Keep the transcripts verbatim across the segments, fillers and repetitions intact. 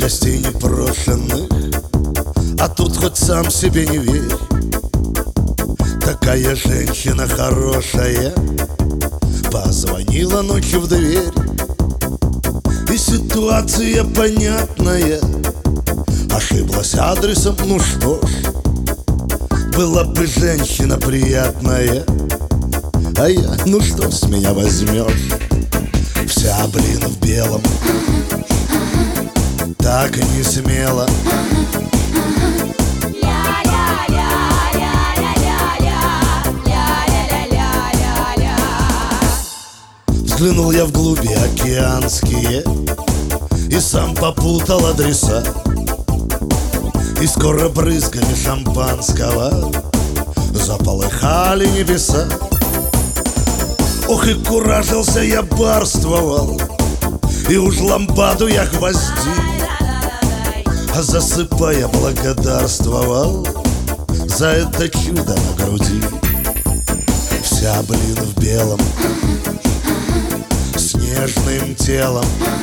гостей непрошенных, а тут хоть сам себе не верь. Такая женщина хорошая позвонила ночью в дверь. И ситуация понятная, ошиблась адресом, ну что ж, была бы женщина приятная, а я, ну что с меня возьмешь? Вся, блин, в белом, так и не смело. Взглянул я вглуби океанские и сам попутал адреса. И скоро брызгами шампанского заполыхали небеса. Ох, и куражился я, барствовал, и уж лампаду я гвоздил, а засыпая благодарствовал за это чудо на груди. Вся, блин, в белом, с нежным телом.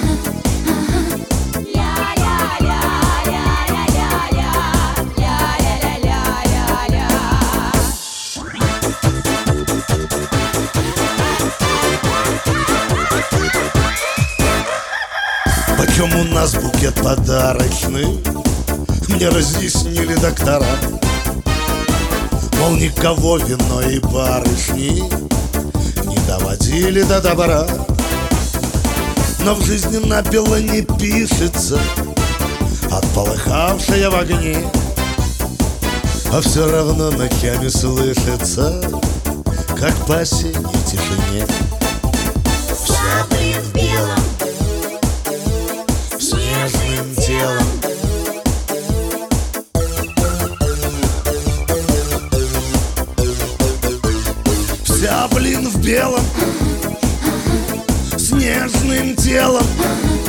Почем у нас букет подарочный, мне разъяснили доктора. Мол, никого вино и барышни не доводили до добра. Но в жизни набело не пишется отполыхавшая в огне, а все равно ночами слышится, как по осенней тишине. Вся, блин, в белом, с нежным телом. Вся, блин, в белом, с нежным телом.